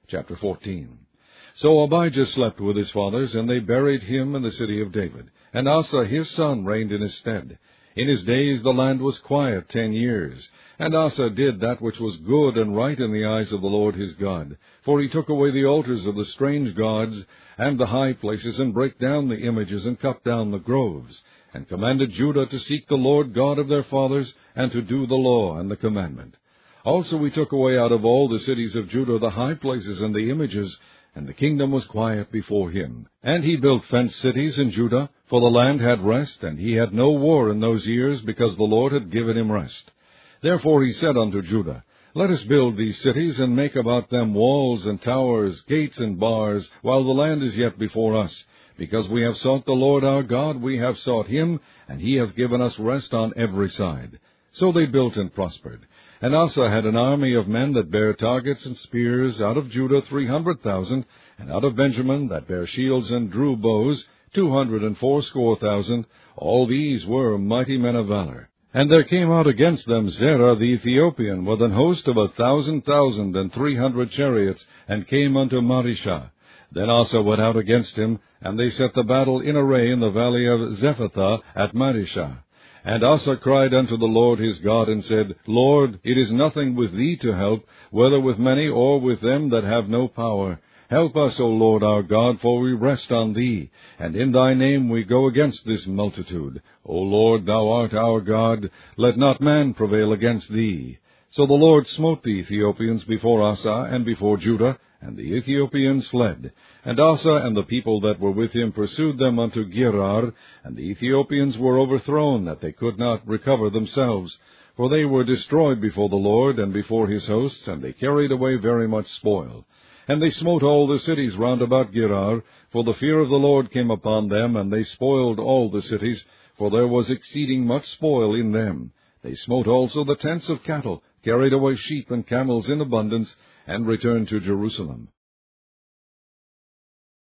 Chapter 14. So Abijah slept with his fathers, and they buried him in the city of David. And Asa his son reigned in his stead. In his days the land was quiet 10 years. And Asa did that which was good and right in the eyes of the Lord his God. For he took away the altars of the strange gods, and the high places, and brake down the images, and cut down the groves, and commanded Judah to seek the Lord God of their fathers, and to do the law and the commandment. Also he took away out of all the cities of Judah the high places and the images, and the kingdom was quiet before him. And he built fenced cities in Judah, for the land had rest, and he had no war in those years, because the Lord had given him rest. Therefore he said unto Judah, Let us build these cities, and make about them walls and towers, gates and bars, while the land is yet before us. Because we have sought the Lord our God, we have sought him, and he hath given us rest on every side. So they built and prospered. And Asa had an army of men that bare targets and spears, out of Judah 300,000, and out of Benjamin that bare shields and drew bows 280,000. All these were mighty men of valor. And there came out against them Zerah the Ethiopian, with an host of 1,000,000 and 300 chariots, and came unto Marishah. Then Asa went out against him, and they set the battle in array in the valley of Zephathah at Marishah. And Asa cried unto the Lord his God, and said, Lord, it is nothing with thee to help, whether with many or with them that have no power. Help us, O Lord our God, for we rest on thee, and in thy name we go against this multitude. O Lord, thou art our God, let not man prevail against thee. So the Lord smote the Ethiopians before Asa and before Judah, and the Ethiopians fled. And Asa and the people that were with him pursued them unto Gerar, and the Ethiopians were overthrown, that they could not recover themselves. For they were destroyed before the Lord and before his hosts, and they carried away very much spoil. And they smote all the cities round about Gerar, for the fear of the Lord came upon them, and they spoiled all the cities, for there was exceeding much spoil in them. They smote also the tents of cattle, carried away sheep and camels in abundance, and returned to Jerusalem.